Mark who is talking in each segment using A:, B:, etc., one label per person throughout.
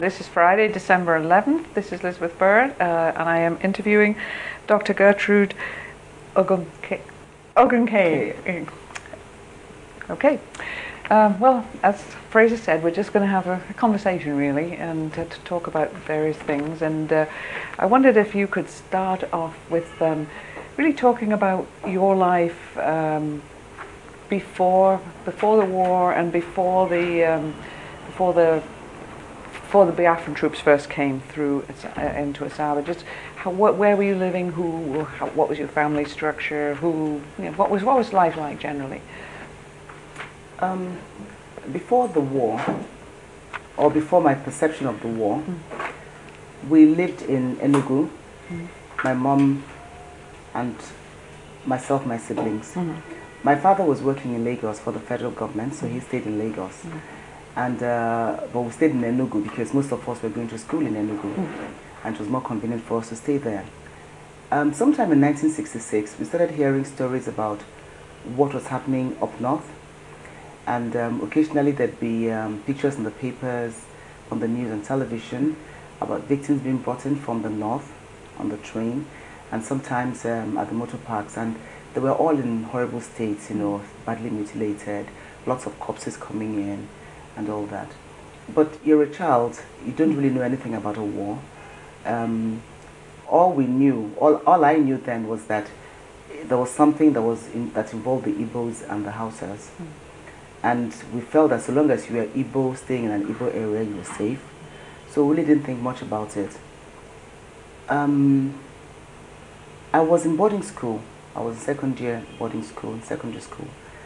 A: This is Friday, December 11th. This is Elizabeth Bird, and I am interviewing Dr. Gertrude Ogunkeye. Okay. Well, as Fraser said, we're just going to have a conversation, really, and to talk about various things. And I wondered if you could start off with really talking about your life before the war and before the Biafran troops first came through into Asaba. Just where were you living? What was your family structure? What was life like generally?
B: Before the war, or before my perception of the war, we lived in Enugu. My mom and myself, my siblings. My father was working in Lagos for the federal government, so he stayed in Lagos. And but we stayed in Enugu because most of us were going to school in Enugu, and it was more convenient for us to stay there. Sometime in 1966, we started hearing stories about what was happening up north, and occasionally there'd be pictures in the papers, on the news and television about victims being brought in from the north on the train, and sometimes at the motor parks, and they were all in horrible states, badly mutilated, lots of corpses coming in, and all that. But you're a child, you don't really know anything about a war. All I knew then was that there was something that involved the Igbos and the Hausas. And we felt that so long as you were Igbo, staying in an Igbo area, you were safe. So we really didn't think much about it. I was in boarding school. I was in second year boarding school, in secondary school.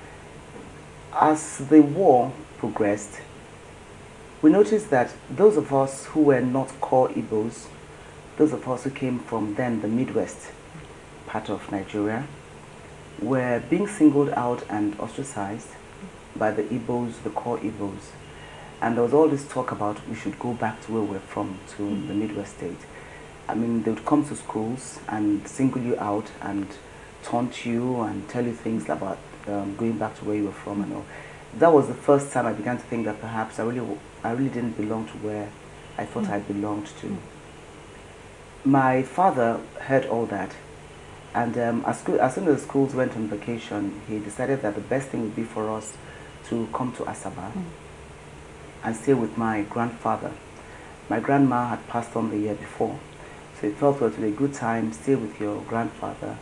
B: As the war progressed, we noticed that those of us who were not core Igbos, those of us who came from then the Midwest part of Nigeria, were being singled out and ostracized by the Igbos, the core Igbos. And there was all this talk about we should go back to where we're from, to the Midwest state. I mean, they would come to schools and single you out and taunt you and tell you things about going back to where you were from and all. That was the first time I began to think that perhaps I really didn't belong to where I thought I belonged to. My father heard all that, and as soon as the schools went on vacation, he decided that the best thing would be for us to come to Asaba and stay with my grandfather. My grandma had passed on the year before, so it felt well to be a good time, stay with your grandfather,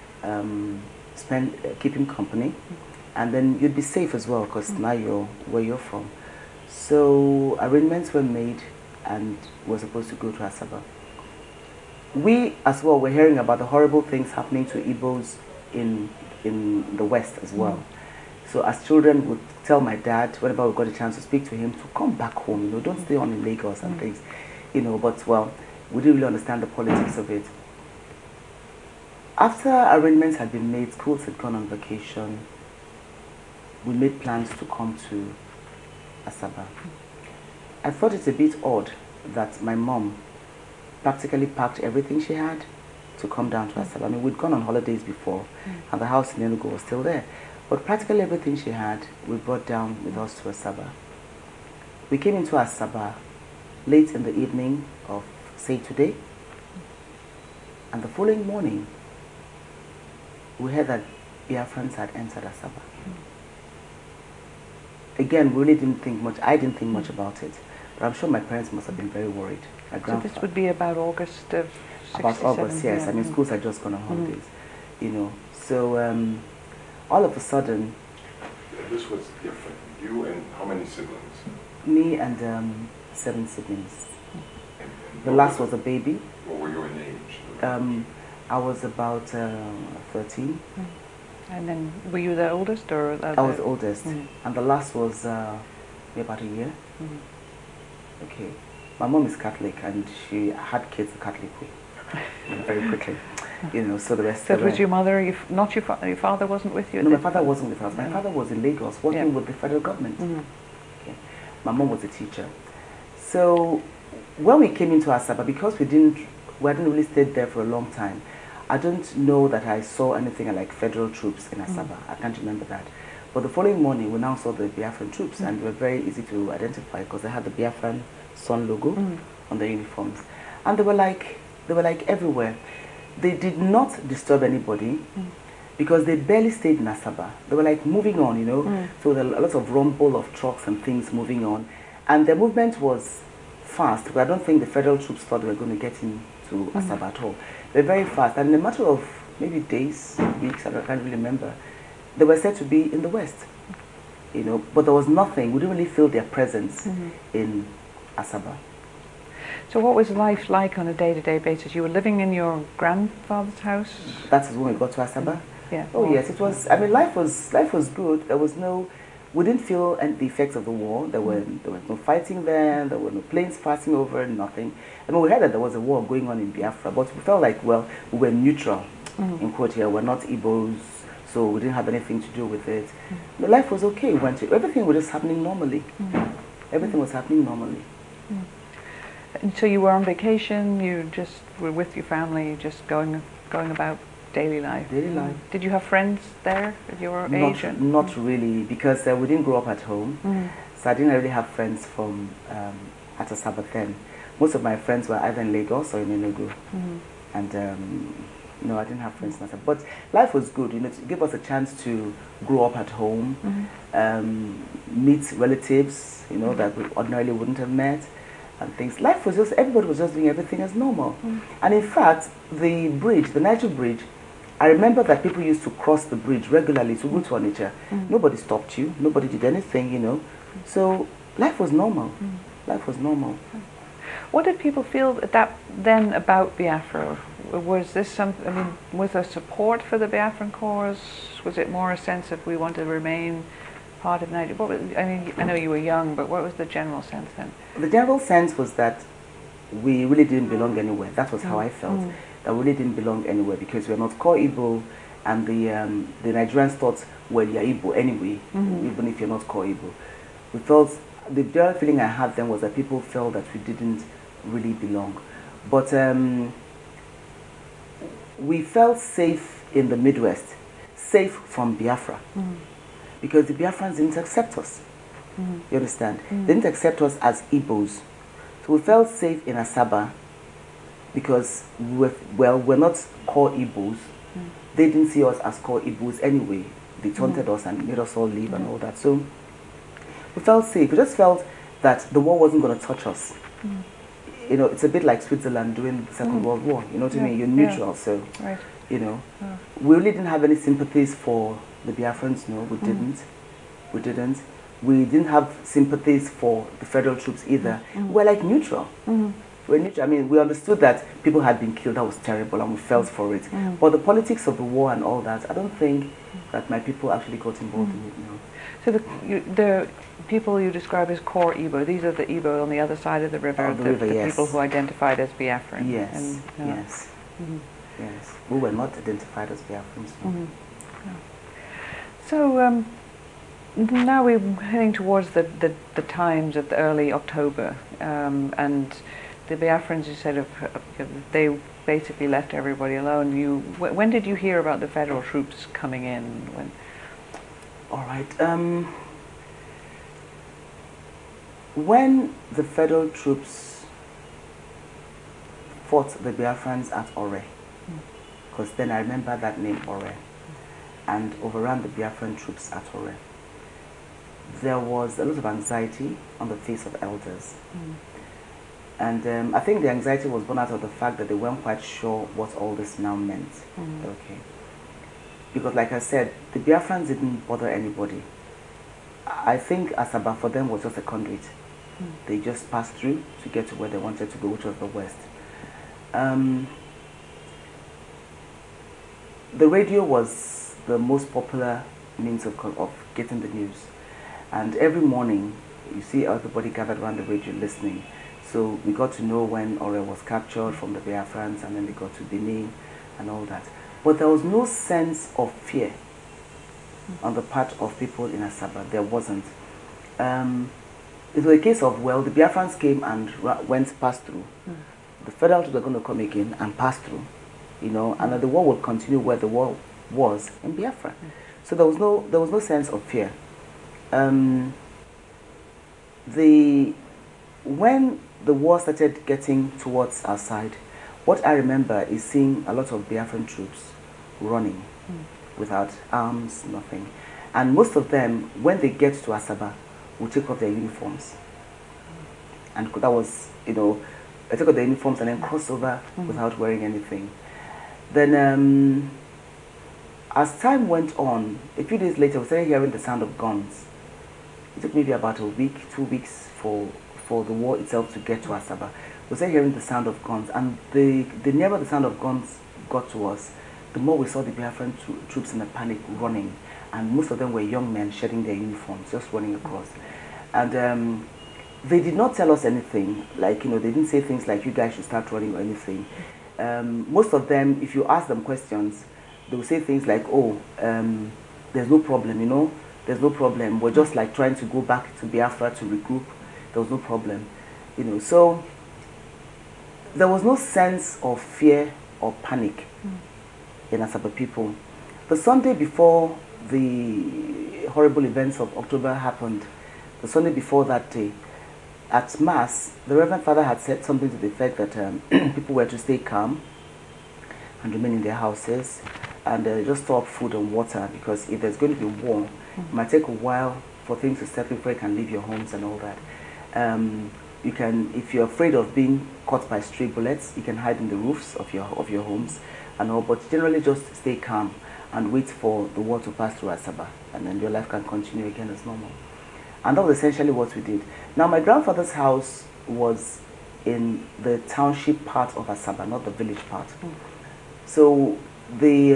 B: keep him company, and then you'd be safe as well because now you're where you're from. So arrangements were made and we're supposed to go to Asaba. We as well were hearing about the horrible things happening to Igbos in the West as well. So as children would tell my dad, whenever we got a chance to speak to him, to come back home, don't stay on in Lagos and things, but well, we didn't really understand the politics of it. After arrangements had been made, schools had gone on vacation, we made plans to come to Asaba. I thought it a bit odd that my mom practically packed everything she had to come down to Asaba. I mean, we'd gone on holidays before, and the house in Enugu was still there. But practically everything she had, we brought down with us to Asaba. We came into Asaba late in the evening of, say, today, and the following morning, we heard that Biafrans had entered Asaba. Again, we really didn't think much. I didn't think much about it, but I'm sure my parents must have been very worried.
A: So this would be about August of 67?
B: About August, yes. I mean, schools had just gone on holidays, So all of a sudden...
C: This was different. You and how many siblings?
B: Me and 7 siblings. The last was a baby.
C: What were you in age?
B: I was about 13.
A: And then, were you the oldest or?
B: I was the oldest, and the last was about a year. Okay, my mom is Catholic, and she had kids the Catholic way, very quickly. So the rest.
A: So it was your mother? Not your father? Your father wasn't with you?
B: No, my father wasn't with us. My father was in Lagos working with the federal government. Okay. My mom was a teacher. So when we came into Asaba, because we hadn't really stayed there for a long time, I don't know that I saw anything like federal troops in Asaba. I can't remember that. But the following morning, we now saw the Biafran troops, and they were very easy to identify because they had the Biafran sun logo on their uniforms, and they were like everywhere. They did not disturb anybody because they barely stayed in Asaba. They were like moving on, you know. So there were a lot of rumble of trucks and things moving on, and their movement was fast. But I don't think the federal troops thought they were going to get into Asaba at all. They were very fast, and in a matter of maybe days, weeks, I can't really remember, they were said to be in the west, you know. But there was nothing. We didn't really feel their presence in Asaba.
A: So what was life like on a day-to-day basis? You were living in your grandfather's house?
B: That is when we got to Asaba.
A: Yeah.
B: Oh yes, it was. I mean, life was good. There was no, we didn't feel the effects of the war. There was no fighting there. There were no planes passing over. Nothing. I mean, we heard that there was a war going on in Biafra, but we felt like, well, we were neutral. In quote here, we're not Igbos, so we didn't have anything to do with it. The life was okay. Everything was just happening normally. Everything was happening normally.
A: And so you were on vacation. You just were with your family, just going about daily life.
B: Daily life.
A: Did you have friends there at your age?
B: Not really, because we didn't grow up at home. So I didn't really have friends from at Asaba then. Most of my friends were either in Lagos or in Enugu. And no, I didn't have friends in Asaba. But life was good, you know, it gave us a chance to grow up at home, meet relatives, you know, that we ordinarily wouldn't have met. And things. Life was just, everybody was just doing everything as normal. And in fact, the bridge, the Niger Bridge, I remember that people used to cross the bridge regularly to go to Onitsha. Nobody stopped you, nobody did anything, you know. So life was normal. Life was normal.
A: What did people feel then about Biafra? Was this something, I mean, was there support for the Biafran cause? Was it more a sense of we want to remain part of Nigeria? What was, I mean, I know you were young, but what was the general sense then?
B: The general sense was that we really didn't belong anywhere. That was how I felt. That we really didn't belong anywhere because we're not core Igbo, and the Nigerians thought, well, you're Igbo anyway, even if you're not core Igbo. We felt, the general feeling I had then was that people felt that we didn't really belong. But we felt safe in the Midwest, safe from Biafra. Because the Biafrans didn't accept us. You understand? They didn't accept us as Igbos. So we felt safe in Asaba because we're not core Igbos. They didn't see us as core Igbos anyway. They taunted us and made us all leave and all that. So we felt safe. We just felt that the war wasn't going to touch us. You know, it's a bit like Switzerland during the Second World War. You know what I mean? You're neutral, so, you know. We really didn't have any sympathies for the Biafrans, no, we didn't. We didn't. We didn't have sympathies for the federal troops either. We're like neutral. We're neutral. I mean, we understood that people had been killed. That was terrible, and we felt for it. But the politics of the war and all that, I don't think that my people actually got involved in it. No.
A: So the people you describe as core Igbo, these are the Igbo on the other side of the river, the people who identified as Biafran.
B: Yes,
A: and,
B: yes, yes. We were not identified as Biafrans. No.
A: So now we're heading towards the times of the early October, and the Biafrans, you said, they basically left everybody alone. When did you hear about the federal troops coming in? When?
B: All right. When the federal troops fought the Biafrans at Ore, because then I remember that name, Ore, and overran the Biafran troops at Ore, there was a lot of anxiety on the face of elders. And I think the anxiety was born out of the fact that they weren't quite sure what all this now meant. Okay. Because like I said, the Biafrans didn't bother anybody. I think Asaba for them was just a conduit. They just passed through to get to where they wanted to go, which was the west. The radio was the most popular means of getting the news. And every morning, you see everybody gathered around the radio listening. So we got to know when Ore was captured from the Biafrans, and then they got to Benin and all that. But there was no sense of fear on the part of people in Asaba. There wasn't. It was a case of, well, the Biafrans came and passed through. The federal troops were going to come again and pass through, you know, and the war would continue where the war was in Biafra. So there was no sense of fear. when the war started getting towards our side, what I remember is seeing a lot of Biafran troops running without arms, nothing. And most of them, when they get to Asaba, will take off their uniforms. And that was, you know, they take off their uniforms and then cross over without wearing anything. Then, as time went on, a few days later, we started hearing the sound of guns. It took maybe about a week, 2 weeks for the war itself to get to Asaba. We started hearing the sound of guns, and the nearer the sound of guns got to us, the more we saw the Biafran troops in a panic running, and most of them were young men shedding their uniforms, just running across. And they did not tell us anything, like, you know, they didn't say things like, you guys should start running or anything. Most of them, if you ask them questions, they will say things like, oh, there's no problem, you know, there's no problem. We're just like trying to go back to Biafra to regroup. There was no problem, you know. So there was no sense of fear or panic in Asaba people. The Sunday before the horrible events of October happened, the Sunday before that day, at Mass, the Reverend Father had said something to the effect that people were to stay calm and remain in their houses and just store up food and water, because if there's going to be war, it might take a while for things to settle before you can leave your homes and all that. You can, if you're afraid of being caught by stray bullets, you can hide in the roofs of your homes and all, but generally just stay calm and wait for the war to pass through Asaba, and then your life can continue again as normal. And that was essentially what we did. Now, my grandfather's house was in the township part of Asaba, not the village part. So the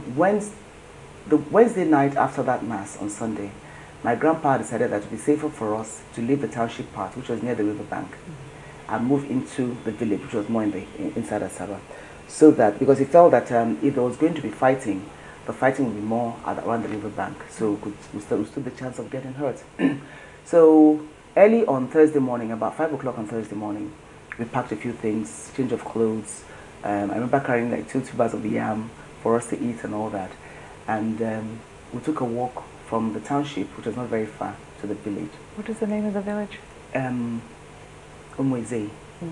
B: Wednesday night after that Mass on Sunday, my grandpa decided that it would be safer for us to leave the township part, which was near the riverbank, and move into the village, which was more inside Asaba. So that, because he felt that if there was going to be fighting, the fighting would be more around the riverbank, so we stood the chance of getting hurt. So early on Thursday morning, about 5 o'clock on Thursday morning, we packed a few things, change of clothes. I remember carrying like 2 tubers of yam for us to eat and all that. And we took a walk from the township, which was not very far, to the village.
A: What is the name of the village?
B: Umweze.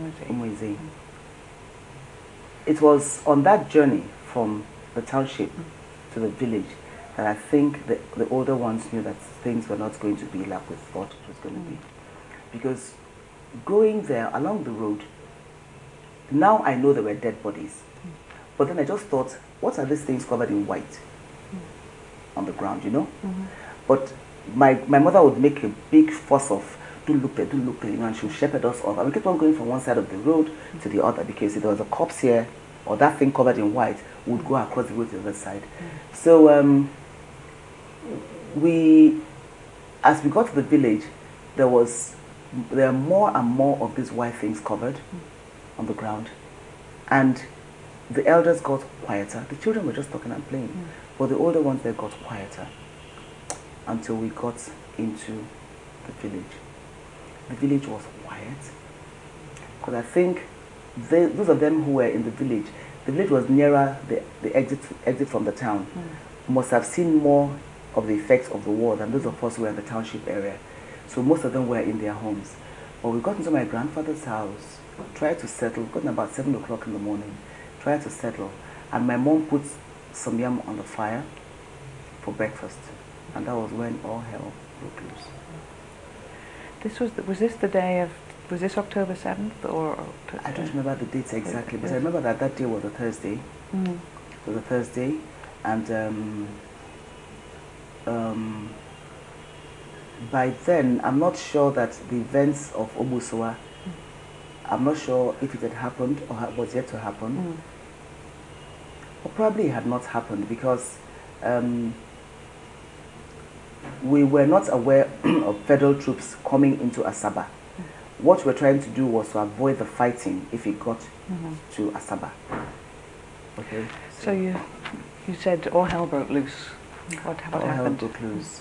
B: It was on that journey from the township to the village that I think the older ones knew that things were not going to be like we thought it was going to be. Because going there along the road, now I know there were dead bodies. But then I just thought, what are these things covered in white on the ground, you know? But my mother would make a big fuss of, don't look there, you know, and she would shepherd us off. And we kept on going from one side of the road to the other, because if there was a corpse here, or that thing covered in white, we would go across the road to the other side. So as we got to the village, there are more and more of these white things covered on the ground. And the elders got quieter. The children were just talking and playing. But the older ones, they got quieter until we got into the village. The village was quiet. Because I think those of them who were in the village was nearer the exit from the town, must have seen more of the effects of the war than those of us who were in the township area. So most of them were in their homes. But we got into my grandfather's house, tried to settle, got in about 7 o'clock in the morning, tried to settle, and my mom put some yam on the fire for breakfast. And that was when all hell broke loose.
A: Was this the day of, was this October 7th or?
B: I don't remember the dates exactly, but I remember that day was a Thursday. It was a Thursday, and by then I'm not sure that the events of Obusowa, I'm not sure if it had happened or was yet to happen, or probably it had not happened, because we were not aware of federal troops coming into Asaba. What we're trying to do was to avoid the fighting if it got to Asaba. Okay.
A: So you said all hell broke loose. What happened?
B: All hell broke loose.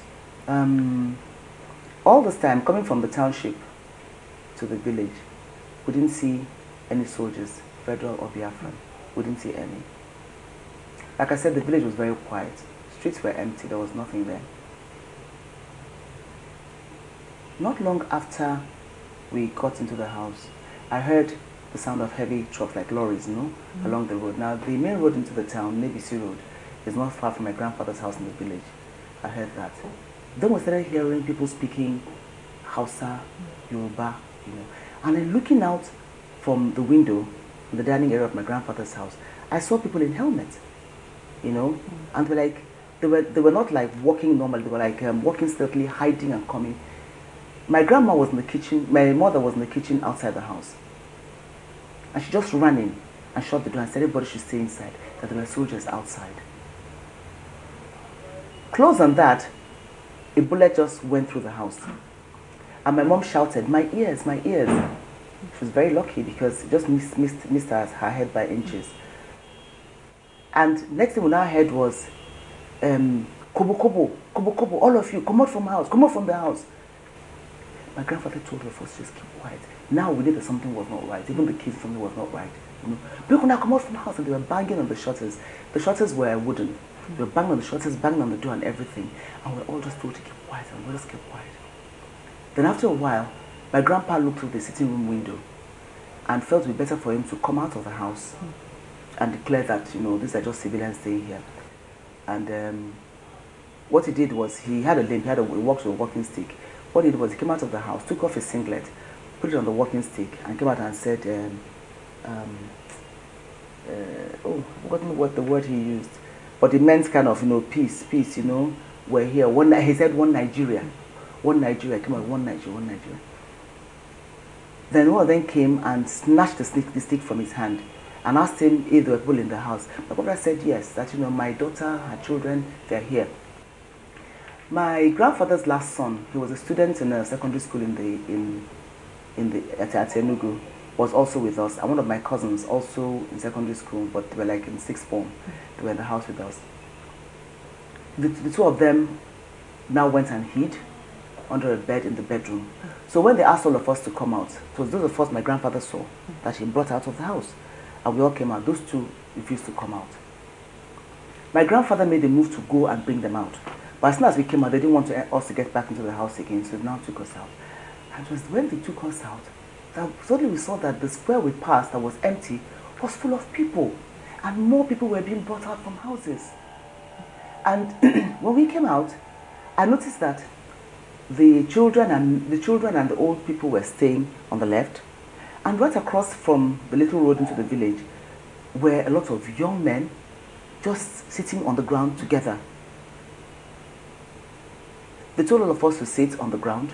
B: All this time, coming from the township to the village, we didn't see any soldiers, federal or Biafran. We didn't see any. Like I said, the village was very quiet. Streets were empty. There was nothing there. Not long after we got into the house, I heard the sound of heavy trucks like lorries, along the road. Now, the main road into the town, Nebisi Road, is not far from my grandfather's house in the village. I heard that. Then we started hearing people speaking Hausa, Yoruba, And then looking out from the window in the dining area of my grandfather's house, I saw people in helmets, and they were not like walking normally. They were like walking stealthily, hiding and coming. My grandma was in the kitchen. My mother was in the kitchen outside the house. And she just ran in and shut the door and said everybody should stay inside, that there were soldiers outside. Close on that, a bullet just went through the house. And my mom shouted, "My ears, my ears." She was very lucky because it just missed her head by inches. And next thing we now heard was, "Kobo, kobo, kobo, kobo, all of you, come out from the house, come out from the house." My grandfather told us, just keep quiet. Now we knew that something was not right. Even the kids, something was not right. People now come out from the house and they were banging on the shutters. The shutters were wooden. They were banging on the shutters, banging on the door and everything. And we were all just told to keep quiet, and we just kept quiet. Then after a while, my grandpa looked through the sitting room window and felt it would be better for him to come out of the house and declare that, these are just civilians staying here. And what he did was, he had a limp, he walked with a walking stick. What he did was, he came out of the house, took off his singlet, put it on the walking stick, and came out and said, I've forgotten what the word he used, but it meant kind of, peace, we're here. He said, one Nigeria. One Nigeria, come on, one Nigeria, one Nigeria. Then one of them came and snatched the stick from his hand and asked him if there were people in the house. My brother said yes, that, my daughter, her children, they're here. My grandfather's last son, he was a student in a secondary school at Enugu, was also with us. And one of my cousins, also in secondary school, but they were like in sixth form. They were in the house with us. The two of them now went and hid under a bed in the bedroom. So when they asked all of us to come out, it was those of us my grandfather saw that he brought out of the house. And we all came out. Those two refused to come out. My grandfather made a move to go and bring them out. But as soon as we came out, they didn't want us to get back into the house again, so they now took us out. And it was when they took us out that suddenly we saw that the square we passed that was empty was full of people. And more people were being brought out from houses. And when we came out, I noticed that the children and the old people were staying on the left, and right across from the little road into the village were a lot of young men just sitting on the ground together. They told all of us to sit on the ground.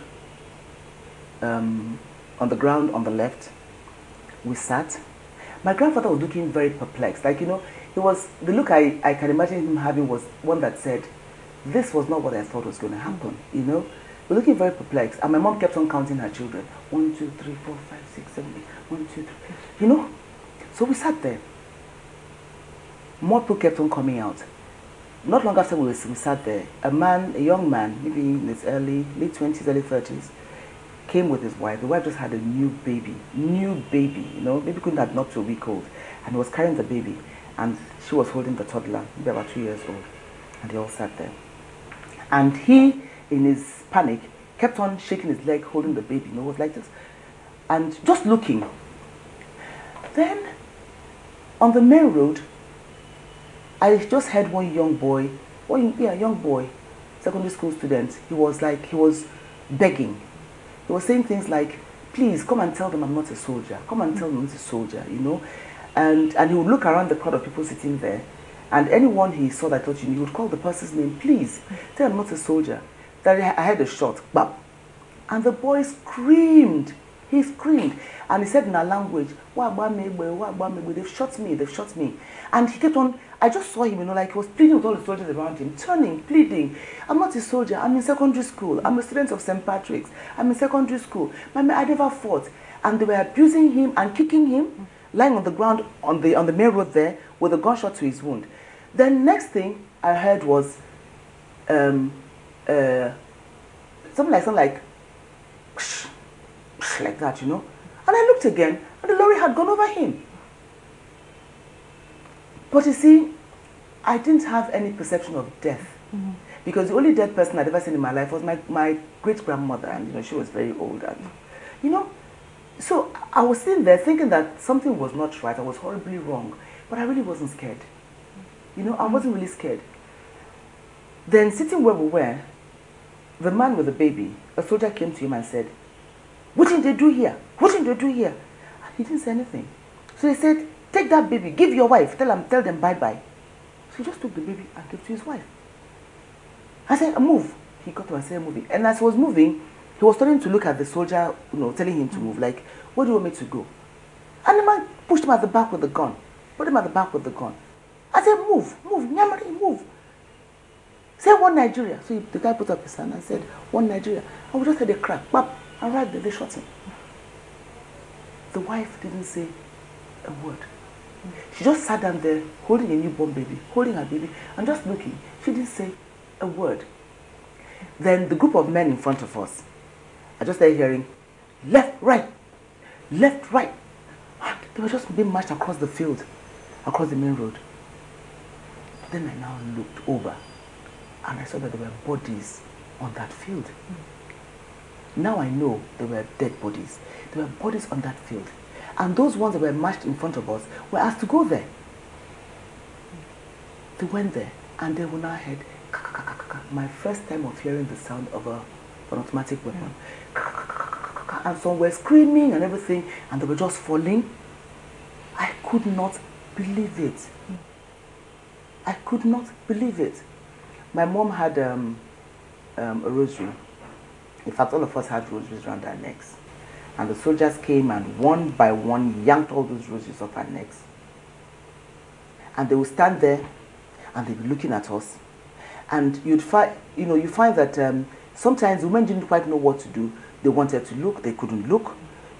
B: On the left. We sat. My grandfather was looking very perplexed. Like, it was, the look I can imagine him having was one that said, this was not what I thought was going to happen, We're looking very perplexed. And my mom kept on counting her children. 1, 2, 3, 4, 5, 6, 7, 8. 1, 2, 3. So we sat there. More people kept on coming out. Not long after we sat there, a young man, maybe in his late 20s, early 30s, came with his wife. The wife just had a new baby, maybe couldn't have knocked to a week old. And he was carrying the baby. And she was holding the toddler, maybe about 2 years old. And they all sat there. And he, in his panic, kept on shaking his leg, holding the baby. It was like this. And just looking. Then, on the main road, I just heard one young boy, secondary school student. He was begging. He was saying things like, please, come and tell them I'm not a soldier. Come and tell them I'm not a soldier, And he would look around the crowd of people sitting there, and anyone he saw that thought he would call the person's name, please, tell them I'm not a soldier. Then I heard a shot, bap. And the boy screamed. He screamed. And he said in our language, they've shot me. And he kept on, I just saw him, like he was pleading with all the soldiers around him, turning, pleading. I'm not a soldier, I'm in secondary school. I'm a student of St. Patrick's. I'm in secondary school. I never fought. And they were abusing him and kicking him, lying on the ground on the main road there with a gunshot to his wound. Then next thing I heard was something like like that, And I looked again, and the lorry had gone over him. But you see, I didn't have any perception of death. Because the only dead person I'd ever seen in my life was my great-grandmother, and she was very old. And So I was sitting there thinking that something was not right. I was horribly wrong. But I really wasn't scared. You know, I wasn't really scared. Then sitting where we were, the man with the baby, a soldier came to him and said, "What did they do here? What did they do here?" And he didn't say anything. So he said, "Take that baby, give your wife, tell them bye-bye." So he just took the baby and gave to his wife. I said, "Move." He got up and started moving. And as he was moving, he was starting to look at the soldier, you know, telling him to move, like, "Where do you want me to go?" And the man pushed him at the back with the gun. Put him at the back with the gun. I said, "Move, move, Nyamari, move." Say, "One Nigeria." So the guy put up his hand and said, "One Nigeria." And we just heard a crack, bap, and right there, they shot him. The wife didn't say a word. She just sat down there, holding a newborn baby, holding her baby, and just looking. She didn't say a word. Then the group of men in front of us, I just started hearing, left, right, left, right. And they were just being marched across the field, across the main road. Then I now looked over, and I saw that there were bodies on that field. Now I know there were dead bodies. There were bodies on that field. And those ones that were marched in front of us were asked to go there. They went there, and they were now heard, my first time of hearing the sound of an automatic weapon. And some were screaming and everything, and they were just falling. I could not believe it. I could not believe it. My mom had a rosary. In fact, all of us had rosaries around our necks. And the soldiers came and one by one yanked all those rosaries off our necks. And they would stand there and they'd be looking at us. And you'd find, you find that sometimes women didn't quite know what to do. They wanted to look, they couldn't look,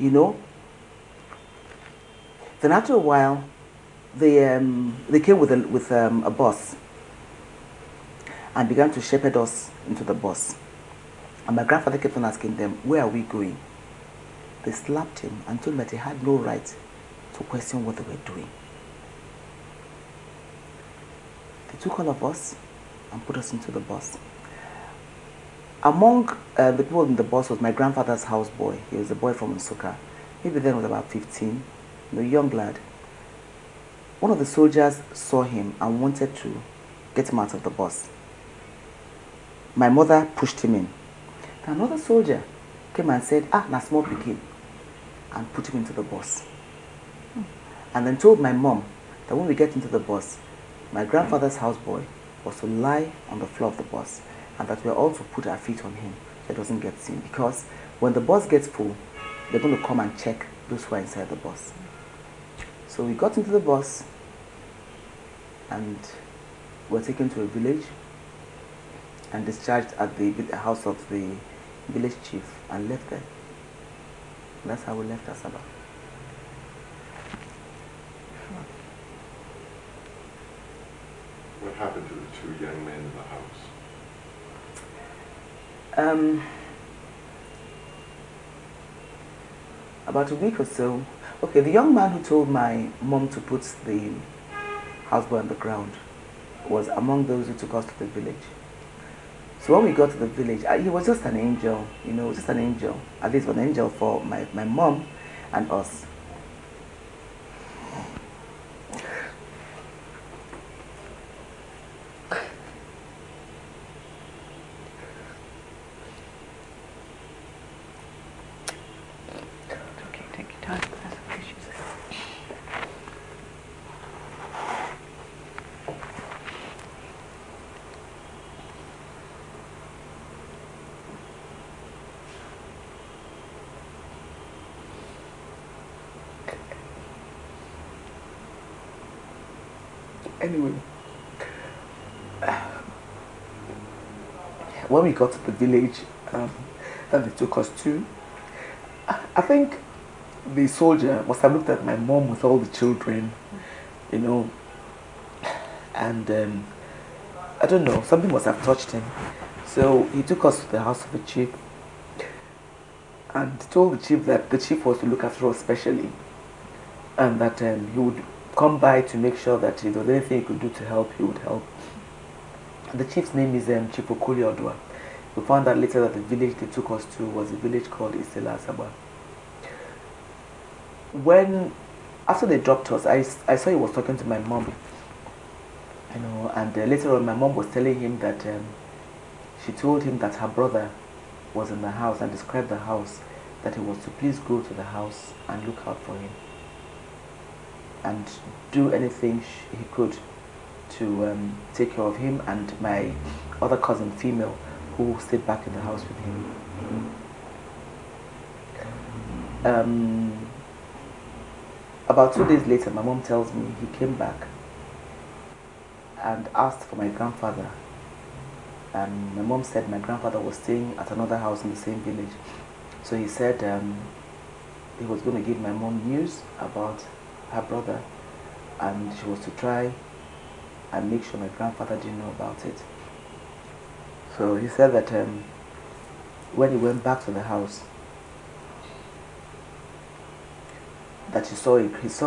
B: Then after a while, they came with a bus and began to shepherd us into the bus. And my grandfather kept on asking them, "Where are we going?" They slapped him and told him that he had no right to question what they were doing. They took all of us and put us into the bus. Among the people in the bus was my grandfather's houseboy. He was a boy from Nsukka. Maybe then was about 15, young lad. One of the soldiers saw him and wanted to get him out of the bus. My mother pushed him in. Another soldier came and said, "Na small pikin," and put him into the bus. And then told my mom that when we get into the bus, my grandfather's houseboy was to lie on the floor of the bus and that we are all to put our feet on him so he doesn't get seen. Because when the bus gets full, they're going to come and check those who are inside the bus. So we got into the bus and were taken to a village and discharged at the house of the village chief and left there. That's how we left Asaba.
C: What happened to the two young men in the house?
B: About a week or so, okay, the young man who told my mom to put the houseboy on the ground was among those who took us to the village. So when we got to the village, he was just an angel, just an angel. At least an angel for my mom and us.
A: Okay, take your time.
B: Anyway, when we got to the village that they took us to, I think the soldier must have looked at my mom with all the children, and I don't know, something must have touched him. So he took us to the house of the chief and told the chief that the chief was to look after us specially and that he would come by to make sure that if there was anything he could do to help, he would help. The chief's name is Chief Okoli Odwa. We found out later that the village they took us to was a village called Isela Asaba. when, after they dropped us, I saw he was talking to my mom, you know, and later on my mom was telling him that she told him that her brother was in the house and described the house, that he was to please go to the house and look out for him and do anything he could to take care of him and my other cousin, female, who stayed back in the house with him. About 2 days later, my mom tells me he came back and asked for my grandfather. And my mom said my grandfather was staying at another house in the same village. So he said he was going to give my mom news about her brother, and she was to try and make sure my grandfather didn't know about it. So he said that when he went back to the house, that he saw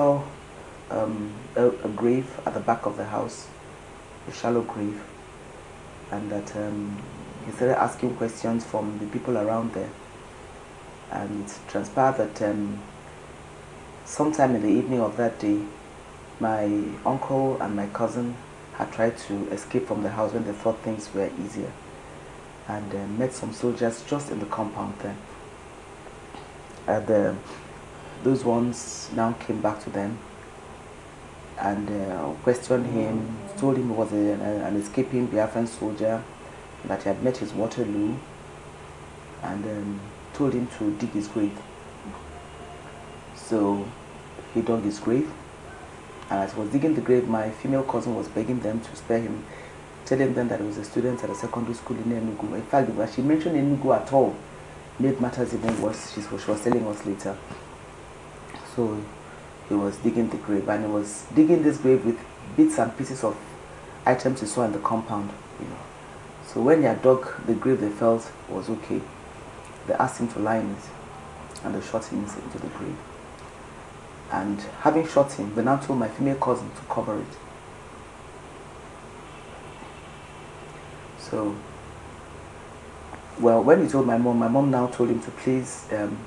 B: a grave at the back of the house, a shallow grave, and that he started asking questions from the people around there, and it transpired that sometime in the evening of that day, my uncle and my cousin had tried to escape from the house when they thought things were easier, and met some soldiers just in the compound there. And those ones now came back to them and questioned him, told him he was an escaping Biafran soldier, that he had met his Waterloo, and told him to dig his grave. So he dug his grave, and as he was digging the grave, my female cousin was begging them to spare him, telling them that he was a student at a secondary school in Enugu. In fact, when she mentioned Enugu at all, made matters even worse. She was telling us later. So he was digging the grave, and he was digging this grave with bits and pieces of items he saw in the compound, you know. So when he had dug the grave, they felt was okay. They asked him to lie in it, and they shot him into the grave. And having shot him, they now told my female cousin to cover it. So, well, when he told my mom now told him to please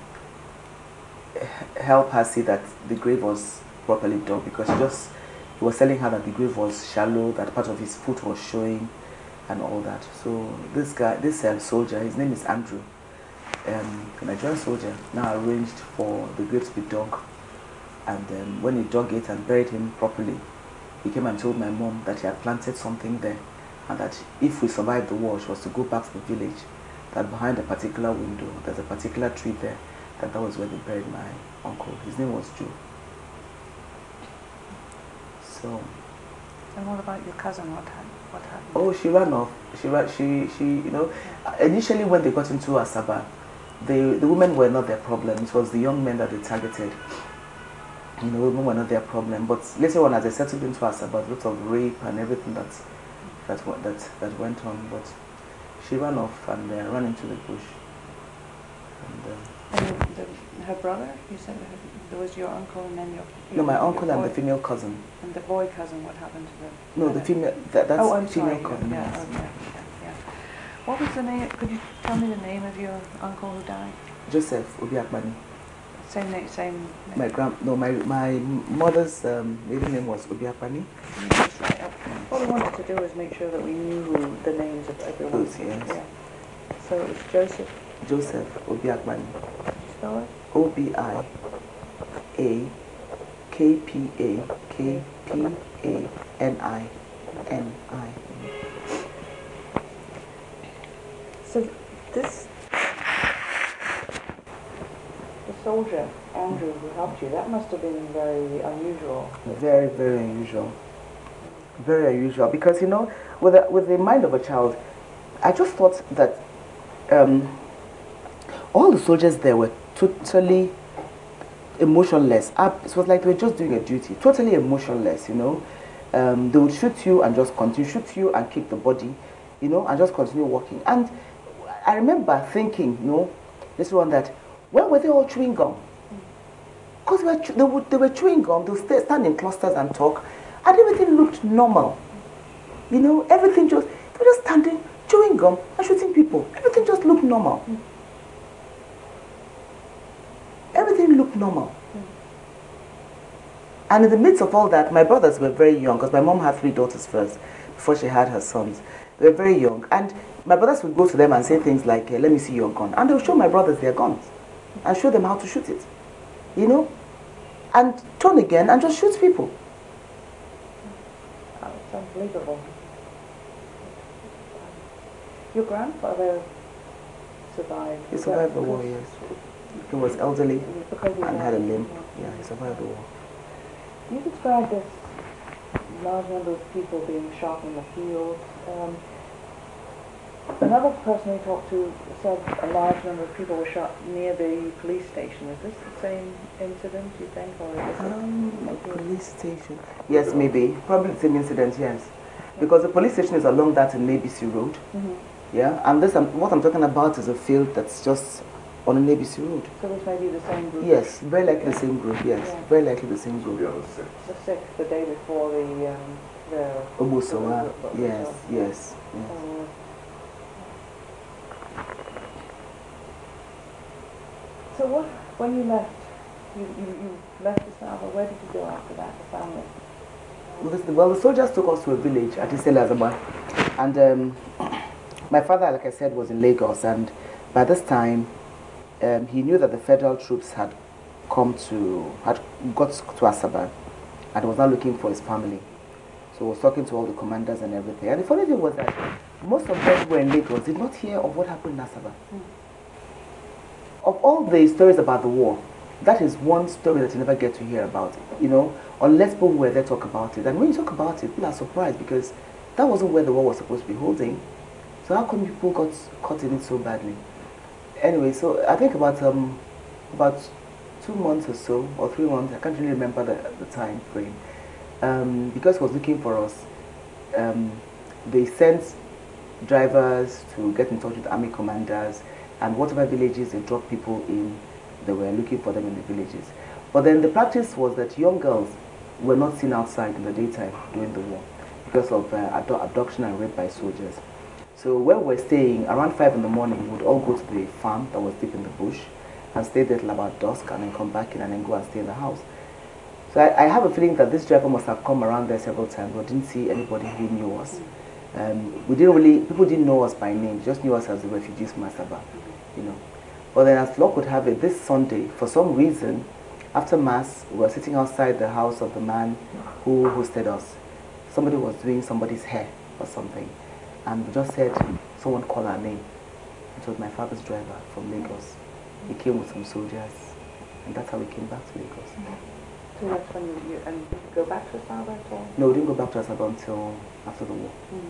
B: help her see that the grave was properly dug, because he was telling her that the grave was shallow, that part of his foot was showing, and all that. So this soldier, his name is Andrew, a Nigerian soldier, now arranged for the grave to be dug. And when he dug it and buried him properly, he came and told my mom that he had planted something there, and that if we survived the war, she was to go back to the village, that behind a particular window, there's a particular tree there, that was where they buried my uncle. His name was Joe. So.
A: And what about your cousin? What happened?
B: Oh, she ran off. She you know, initially when they got into Asaba, the women were not their problem. It was the young men that they targeted. You know, women were not their problem. But later on, as they settled into Asaba, lots of rape and everything that went on. But she ran off and ran into the bush.
A: And her brother? You said there was your uncle and then your
B: no, my uncle and the female cousin.
A: And the boy cousin, what happened to them?
B: No, the female. That's
A: I'm
B: female
A: sorry.
B: cousin.
A: Yeah,
B: Yes.
A: okay. Yeah. What was the name? Could you tell me the name of your uncle who died?
B: Joseph Obiakmani.
A: Same name.
B: My mother's maiden name was Obiakmani.
A: That's right. What we wanted to do was make sure that we knew the names of everyone.
B: Yes.
A: Yeah. So it was Joseph.
B: Joseph Obiakmani.
A: Spell it?
B: Obiakpakpani.
A: So this, the soldier, Andrew, who helped you, that must have been very unusual.
B: Very, very unusual. Very unusual, because you know, with the mind of a child, I just thought that all the soldiers there were totally emotionless. It was like they were just doing a duty, totally emotionless, you know. They would shoot you and just continue, shoot you and keep the body, you know, and just continue walking. And I remember thinking, you know, this one that, when were they all chewing gum? Because they were chewing gum, they would stand in clusters and talk, and everything looked normal. You know, everything they were just standing, chewing gum and shooting people. Everything just looked normal. Everything looked normal. And in the midst of all that, my brothers were very young, because my mom had 3 daughters first, before she had her sons. They were very young. And my brothers would go to them and say things like, let me see your gun. And they would show my brothers their guns and show them how to shoot it. You know? And turn again and just shoot people.
A: It's unbelievable. Your grandfather survived.
B: He survived the war, yes. He was elderly and had a limp. Yeah, he survived the war.
A: You described this large number of people being shot in the field. Another person we talked to said a large number of people were shot near the police station. Is this the same incident, you think, or is it
B: police station? Yes, maybe. Probably the same incident, yes. Because the police station is along that in ABC Road. Yeah, and this what I'm talking about is a field that's just on an ABC Road.
A: So this may be the same group?
B: Yes, very likely the same group, yes.
A: Yeah.
B: Very likely the same group.
A: The 6th, the day before the
B: Obusowa, yes, yes.
A: So what, when you left, you left Asaba, where did you go after that, the family?
B: Well, the soldiers took us to a village at Iselazaba. And my father, like I said, was in Lagos. And by this time, he knew that the federal troops had got to Asaba and was now looking for his family. So he was talking to all the commanders and everything. And the funny thing was that most of them who were in Lagos did not hear of what happened in Asaba. Of all the stories about the war, that is one story that you never get to hear about, you know, unless people who were there talk about it. And when you talk about it, people are surprised because that wasn't where the war was supposed to be holding. So how come people got caught in it so badly? Anyway, so I think about 2 months or so, or 3 months, I can't really remember the time frame. Because he was looking for us, they sent drivers to get in touch with army commanders, and whatever villages they dropped people in, they were looking for them in the villages. But then the practice was that young girls were not seen outside in the daytime during the war because of abduction and rape by soldiers. So where we were staying, around 5 in the morning, we would all go to the farm that was deep in the bush and stay there till about dusk and then come back in and then go and stay in the house. So I have a feeling that this driver must have come around there several times, but didn't see anybody who knew us. People didn't know us by name, just knew us as the refugees from Asaba, you know. But then as luck would have it, this Sunday, for some reason, after Mass, we were sitting outside the house of the man who hosted us. Somebody was doing somebody's hair or something, and we just said, someone called our name. It was my father's driver from Lagos. He came with some soldiers, and that's how we came back to Lagos.
A: So that's when you go back to Asaba at all?
B: No, we didn't go back to Asaba until after the war.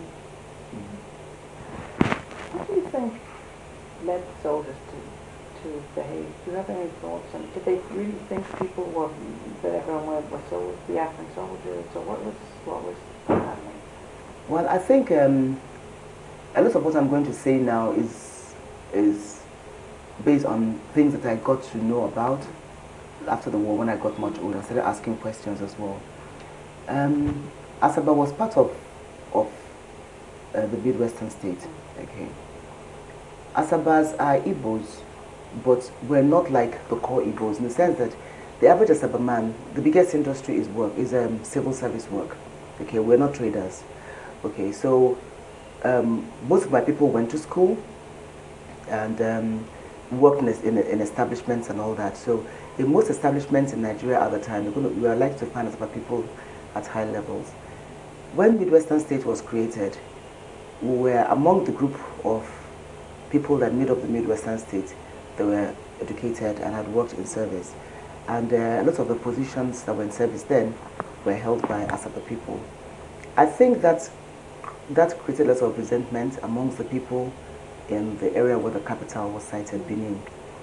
A: What do you think led the soldiers to behave? Do you have any thoughts? And did they really think people that everyone were soldiers, the Afghan soldiers, or what was happening?
B: Well, I think a lot of what I'm going to say now is based on things that I got to know about after the war when I got much older. I started asking questions as well. Asaba was part of the Midwestern state. Okay. Asabas are Igbos, but we're not like the core Igbos in the sense that the average Asaba man, the biggest industry is civil service work. Okay, we're not traders. Okay, so most of my people went to school and worked in establishments and all that. So in most establishments in Nigeria at the time, we are likely to find Asaba people at high levels. When Midwestern State was created, we were among the group of people that made up the Midwestern State. They were educated and had worked in service. And a lot of the positions that were in service then were held by Asaba people. I think that created a lot of resentment amongst the people in the area where the capital was sited, Benin.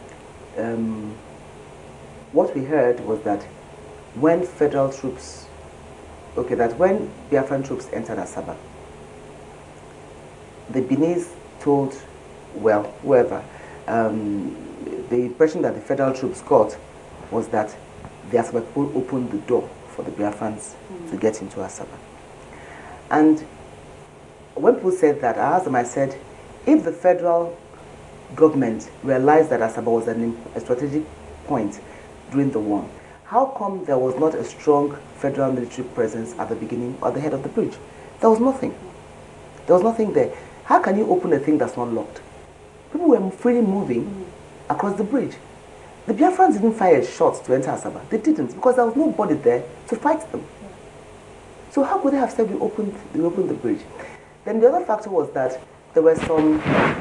B: What we heard was that when federal troops, when Biafran troops entered Asaba, the Beninese told, whoever, the impression that the federal troops got was that the Asaba people opened the door for the Biafrans to get into Asaba. And when people said that, I asked them, I said, if the federal government realized that Asaba was a strategic point during the war, how come there was not a strong federal military presence at the beginning or the head of the bridge? There was nothing. There was nothing there. How can you open a thing that's not locked? People were freely moving across the bridge. The Biafrans didn't fire shots to enter Asaba. They didn't, because there was nobody there to fight them. So how could they have said we opened the bridge? Then the other factor was that there were some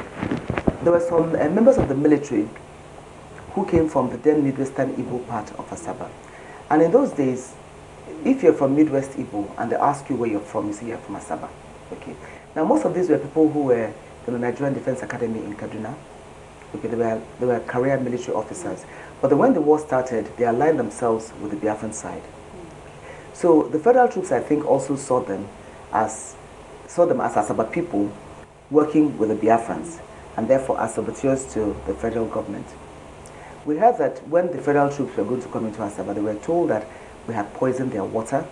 B: members of the military who came from the then Midwestern Igbo part of Asaba. And in those days, if you're from Midwest Igbo and they ask you where you're from, you say you're from Asaba. Okay. Now most of these were people who were in the Nigerian Defense Academy in Kaduna. Okay, they were career military officers. But then when the war started, they aligned themselves with the Biafran side. So the federal troops, I think, also saw them as Asaba people working with the Biafrans, and therefore as saboteurs to the federal government. We heard that when the federal troops were going to come into Asaba, they were told that we had poisoned their water.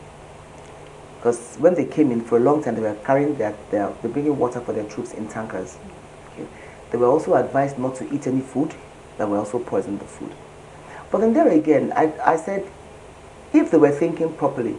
B: Because when they came in for a long time, they were carrying they're bringing water for their troops in tankers. Okay. They were also advised not to eat any food, that will also poison the food. But then there again, I said, if they were thinking properly,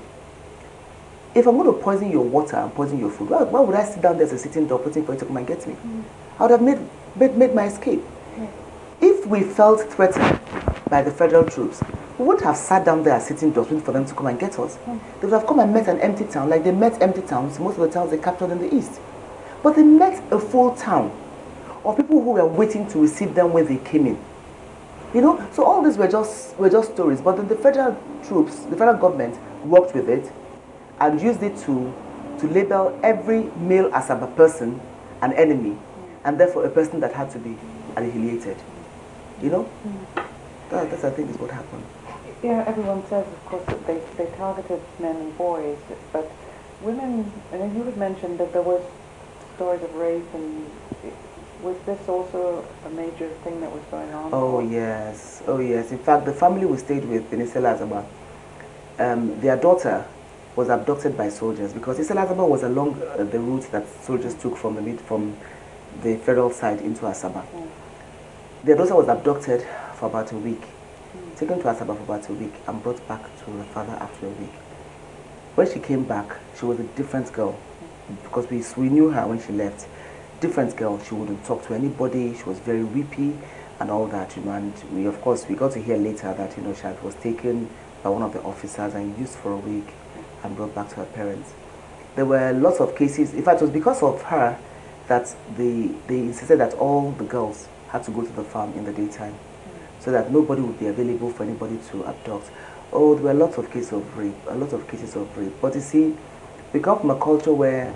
B: if I'm going to poison your water and poison your food, why would I sit down there as a sitting dog waiting for you to come and get me? I would have made my escape. If we felt threatened by the federal troops, we wouldn't have sat down there as sitting dogs waiting for them to come and get us. They would have come and met an empty town, like they met empty towns, most of the towns they captured in the east. But they met a full town of people who were waiting to receive them when they came in. You know, so all these were just stories. But then the federal troops, the federal government worked with it and used it to label every male Asaba person an enemy, and therefore a person that had to be annihilated. You know, that's I think is what happened.
A: Yeah, everyone says, of course, that they targeted men and boys, but women. And you had mentioned that there was stories of rape, and was this also a major thing that was going on?
B: Oh yes, oh yes. In fact, the family we stayed with in Isela Asaba, their daughter was abducted by soldiers, because Isela Asaba was along the route that soldiers took from the federal side into Asaba. Their daughter was abducted for about a week, taken to Asaba for about a week, and brought back to her father after a week. When she came back, she was a different girl, because we knew her when she left. Different girl. She wouldn't talk to anybody. She was very weepy and all that, you know. And we got to hear later that, you know, she was taken by one of the officers and used for a week and brought back to her parents. There were lots of cases. In fact, it was because of her that they insisted that all the girls had to go to the farm in the daytime, so that nobody would be available for anybody to abduct. Oh, there were lots of cases of rape, a lot of cases of rape. But you see, we come from a culture where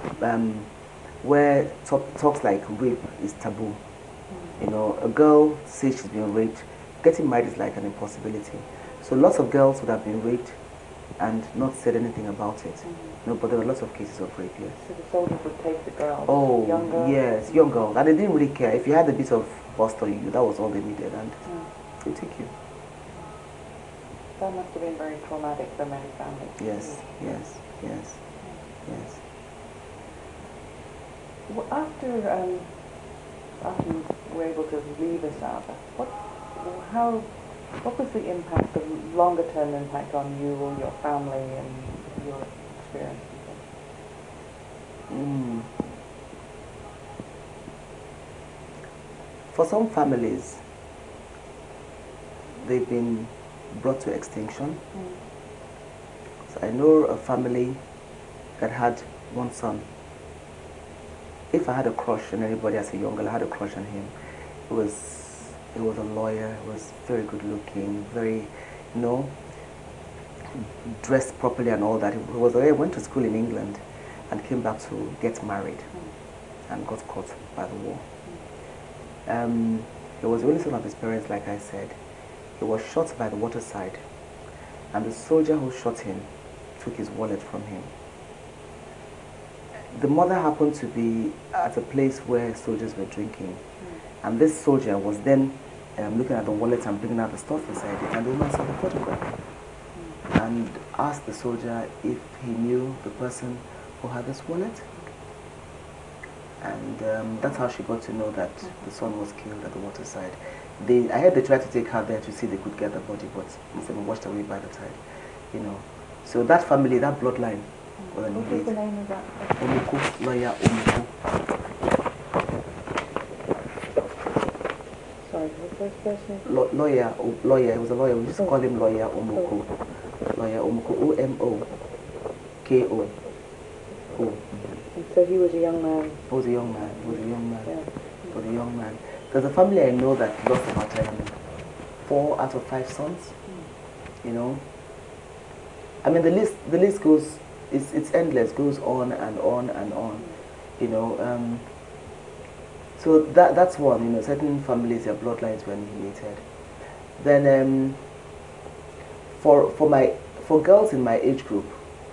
B: talks like rape is taboo. You know, a girl says she's been raped, getting married is like an impossibility. So lots of girls would have been raped and not said anything about it. No, but there were lots of cases of rape, yes.
A: So the soldiers would take the girls?
B: Oh,
A: young girls?
B: yes, young girls. And they didn't really care. If you had a bit of bust on you, that was all they needed, and they take you.
A: That must have been very traumatic for many families.
B: Yes, yes, yes, yes.
A: Well, after you were able to leave Asaba, what was the impact, the longer term impact on you or your family and your experience?
B: For some families, they've been brought to extinction. So I know a family that had one son. If I had a crush on anybody as a young girl, I had a crush on him. It was a lawyer. He was very good looking, very, you know, dressed properly and all that. He went to school in England and came back to get married and got caught by the war. He was the only son of his parents, like I said. He was shot by the waterside, and the soldier who shot him took his wallet from him. The mother happened to be at a place where soldiers were drinking, and this soldier was then looking at the wallet and bringing out the stuff inside it, and the woman saw the photograph and asked the soldier if he knew the person who had this wallet. And that's how she got to know that the son was killed at the waterside. I heard they tried to take her there to see if they could get the body, but it's been washed away by the tide, you know. So that family, that bloodline,
A: What was the name of that?
B: Omuku, lawyer Omuku.
A: Sorry, what was the first name?
B: Lawyer, he was a lawyer, we just call him lawyer Omuku. Lawyer Omuku, O-M-O-K-O.
A: So he was a young man.
B: He was a young man,
A: Yeah.
B: He was a young man. There's a family I know that lost about 4 out of 5 sons, you know. I mean, the list goes, it's endless, goes on and on and on, you know. So that's one, you know, certain families, their bloodlines were annihilated. Then for girls in my age group,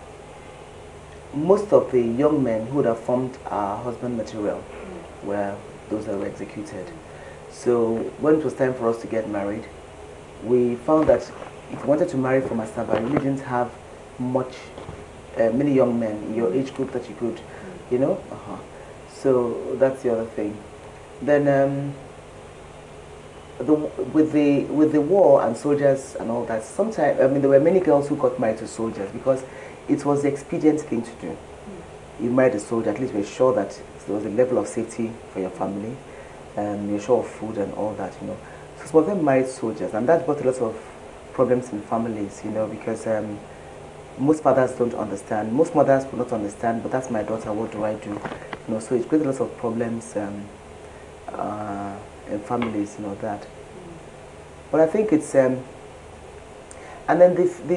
B: most of the young men who would have formed our husband material were those that were executed. So when it was time for us to get married, we found that if you wanted to marry from Asaba, you really didn't have many young men in your age group that you could, you know. So that's the other thing. Then with the war and soldiers and all that, sometimes, I mean, there were many girls who got married to soldiers because it was the expedient thing to do. You married a soldier, at least you're sure that there was a level of safety for your family, and you're sure of food and all that, you know. So some of them married soldiers, and that brought a lot of problems in families, you know, because most fathers don't understand. Most mothers will not understand, but that's my daughter, what do I do? You know, so it created lots of problems in families, you know, that. But I think it's, and then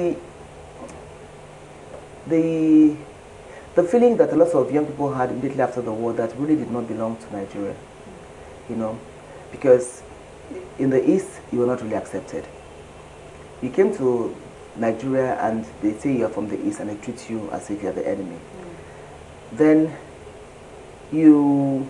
B: the feeling that a lot of young people had immediately after the war that really did not belong to Nigeria, you know, because in the East, you were not really accepted. You came to Nigeria and they say you're from the East and they treat you as if you're the enemy. Then you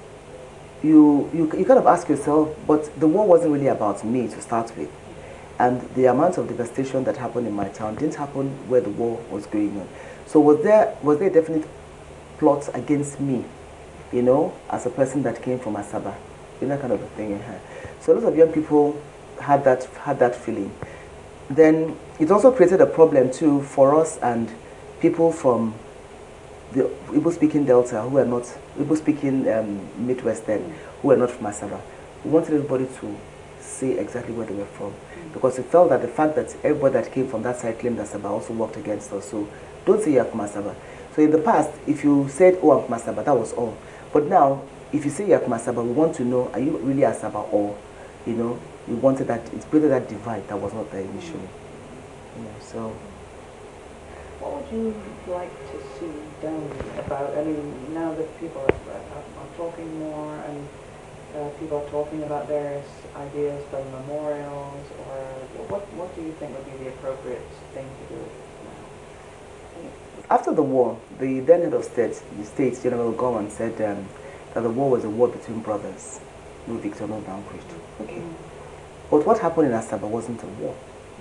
B: kind of ask yourself, but the war wasn't really about me to start with. And the amount of devastation that happened in my town didn't happen where the war was going on. So was there a definite plot against me, you know, as a person that came from Asaba? You know, that kind of a thing. So a lot of young people had that feeling. Then it also created a problem too for us and people from the Igbo-speaking Delta who are not Igbo-speaking Midwestern who are not from Asaba. We wanted everybody to say exactly where they were from, because we felt that the fact that everybody that came from that side claimed Asaba also worked against us. So don't say you're from Asaba. So in the past, if you said, oh, I'm from Asaba, that was all. But now, if you say you're from Asaba, we want to know, are you really Asaba, or, you know, we wanted that, it created that divide that was not there initially. You know, so.
A: What would you like to see done about, I mean, now that people are talking more and people are talking about various ideas for memorials, or what do you think would be the appropriate thing to do now?
B: After the war, the then head of state, General Gorman, said that the war was a war between brothers, no victor, no vanquished. Okay. But what happened in Asaba wasn't a war.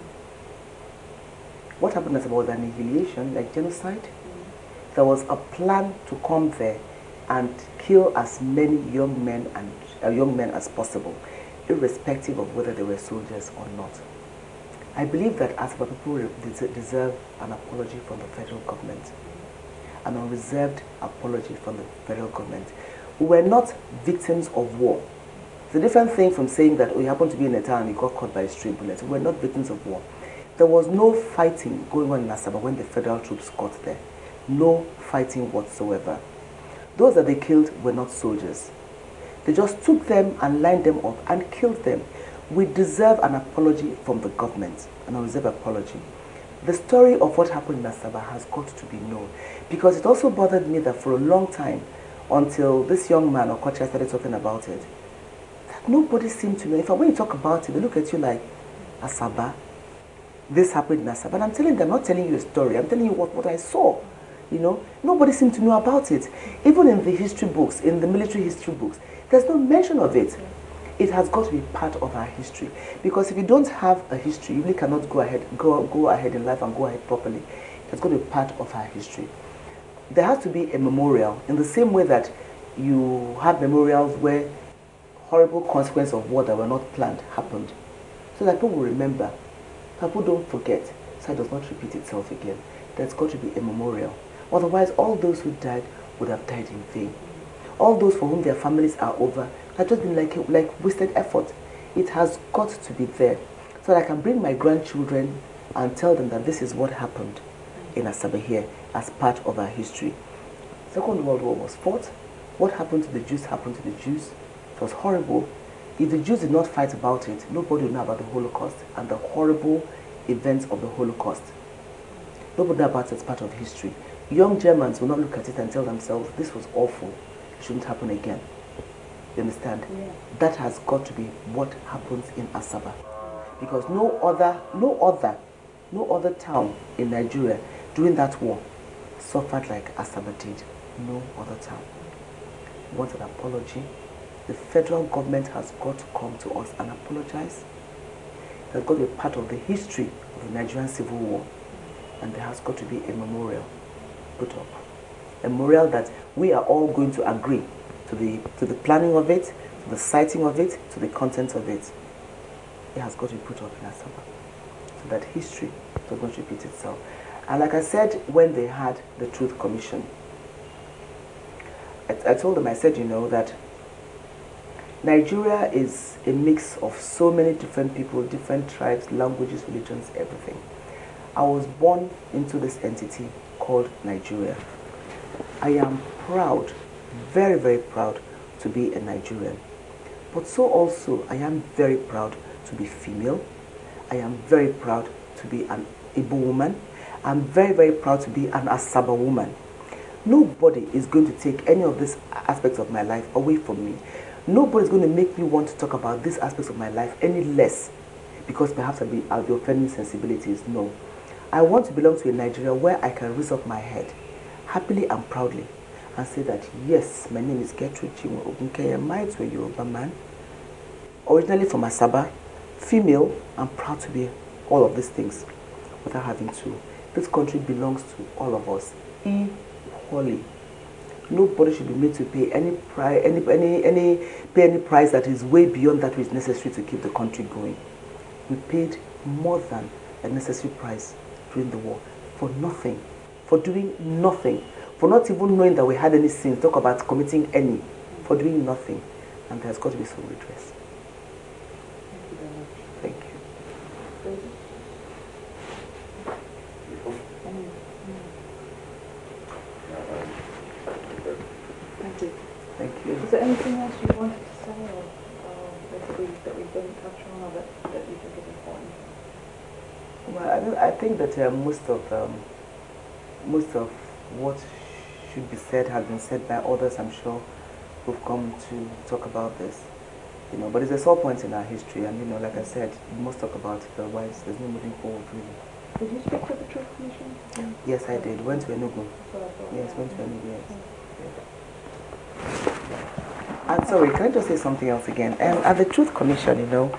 B: What happened in Asaba was annihilation, like genocide. There was a plan to come there and kill as many young men as possible, irrespective of whether they were soldiers or not. I believe that Asaba people deserve an apology from the federal government, an unreserved apology from the federal government. We were not victims of war. It's a different thing from saying that, oh, you happen to be in a town and you got caught by a stray bullet. We were not victims of war. There was no fighting going on in Asaba when the federal troops got there. No fighting whatsoever. Those that they killed were not soldiers. They just took them and lined them up and killed them. We deserve an apology from the government, an unreserved apology. The story of what happened in Asaba has got to be known, because it also bothered me that for a long time, until this young man, Okocha, started talking about it, that nobody seemed to know. In fact, when you talk about it, they look at you like, Asaba, this happened in Asaba. And I'm telling them, I'm not telling you a story, I'm telling you what I saw. You know, nobody seemed to know about it. Even in the history books, in the military history books, there's no mention of it. It has got to be part of our history. Because if you don't have a history, you really cannot go ahead in life and go ahead properly. It's got to be part of our history. There has to be a memorial in the same way that you have memorials where horrible consequences of war that were not planned happened. So that people will remember, people don't forget, so it does not repeat itself again. There's got to be a memorial. Otherwise, all those who died would have died in vain. All those for whom their families are over have just been like wasted effort. It has got to be there so that I can bring my grandchildren and tell them that this is what happened in Asaba here as part of our history. Second World War was fought. What happened to the Jews happened to the Jews. It was horrible. If the Jews did not fight about it, nobody would know about the Holocaust and the horrible events of the Holocaust. Nobody would know about it as part of history. Young Germans will not look at it and tell themselves, this was awful. It shouldn't happen again. You understand? Yeah. That has got to be what happens in Asaba. Because no other town in Nigeria during that war suffered like Asaba did. No other town. We want an apology. The federal government has got to come to us and apologize. It has got to be part of the history of the Nigerian Civil War. And there has got to be a memorial put up. A memorial that we are all going to agree to the planning of it, to the siting of it, to the contents of it. It has got to be put up in Asaba. So that history does not repeat itself. And like I said, when they had the Truth Commission, I told them, I said, you know, that Nigeria is a mix of so many different people, different tribes, languages, religions, everything. I was born into this entity called Nigeria. I am proud, very, very proud to be a Nigerian. But so also, I am very proud to be female. I am very proud to be an Igbo woman. I'm very, very proud to be an Asaba woman. Nobody is going to take any of these aspects of my life away from me. Nobody is going to make me want to talk about these aspects of my life any less because perhaps I'll be offending sensibilities. No. I want to belong to a Nigeria where I can raise up my head happily and proudly and say that, yes, my name is Gertrude Chinwe Ogunkeye. I'm married to a Yoruba man, originally from Asaba, female. I'm proud to be all of these things without having to. This country belongs to all of us equally. Nobody should be made to pay any price, any price that is way beyond that which is necessary to keep the country going. We paid more than a necessary price during the war for nothing, for doing nothing, for not even knowing that we had any sin. Talk about committing any, for doing nothing, and there's got to be some redress. Thank you.
A: Thank you.
B: Thank you.
A: Is there anything else you wanted to say, or that we didn't touch on, or that you think is important?
B: Well, I think that most of what should be said has been said by others. I'm sure who've come to talk about this. You know, but it's a sore point in our history, and you know, like I said, we must talk about it. Otherwise, there's no moving forward really.
A: Did you speak to the Truth Commission?
B: Yes, I did. Went to Enugu. Yes, went to Enugu. Yes. I'm sorry, can I just say something else again? At the Truth Commission, you know,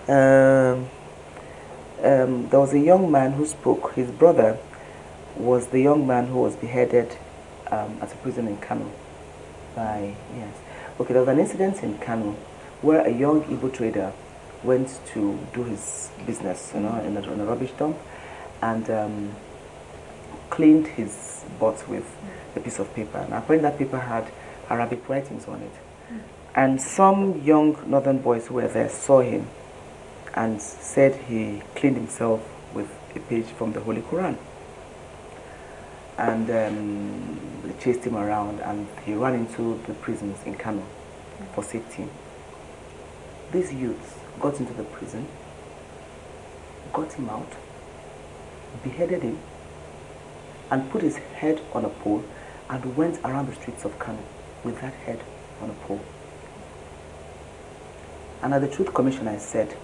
B: there was a young man who spoke. His brother was the young man who was beheaded at a prison in Kano. Okay, there was an incident in Kano where a young Igbo trader went to do his business, you know, in a rubbish dump, and cleaned his butt with a piece of paper. And apparently that paper had Arabic writings on it. And some young northern boys who were there saw him and said he cleaned himself with a page from the Holy Quran. And they chased him around, and he ran into the prisons in Kano for safety. These youths got into the prison, got him out, beheaded him, and put his head on a pole and went around the streets of Kano with that head on a pole. And at the Truth Commission I said,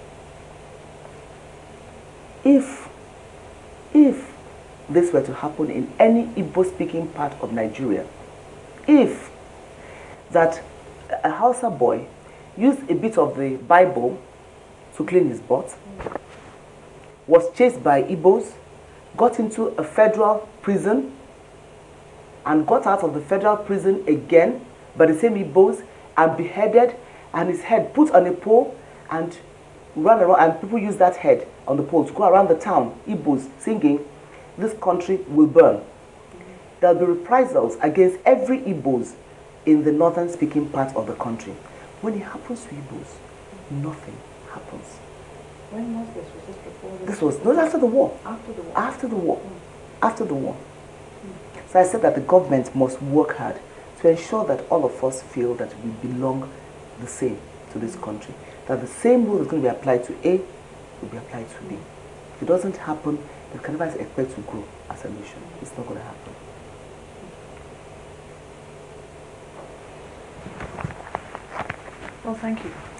B: if this were to happen in any Igbo-speaking part of Nigeria, if that a Hausa boy used a bit of the Bible to clean his butt, was chased by Igbos, got into a federal prison, and got out of the federal prison again by the same Igbos, and beheaded, and his head put on a pole and run around, and people use that head on the pole to go around the town, Igbos singing, "This country will burn." There will be reprisals against every Igbos in the northern speaking part of the country. When it happens to Igbos, nothing happens.
A: When was this? Was this before this?
B: This was not after the war.
A: After the war?
B: After the war. After the war. So I said that the government must work hard to ensure that all of us feel that we belong the same to this country. That the same rule is going to be applied to A will be applied to B. If it doesn't happen, we can never expect to grow as a nation. It's not going to happen.
A: Well, thank you.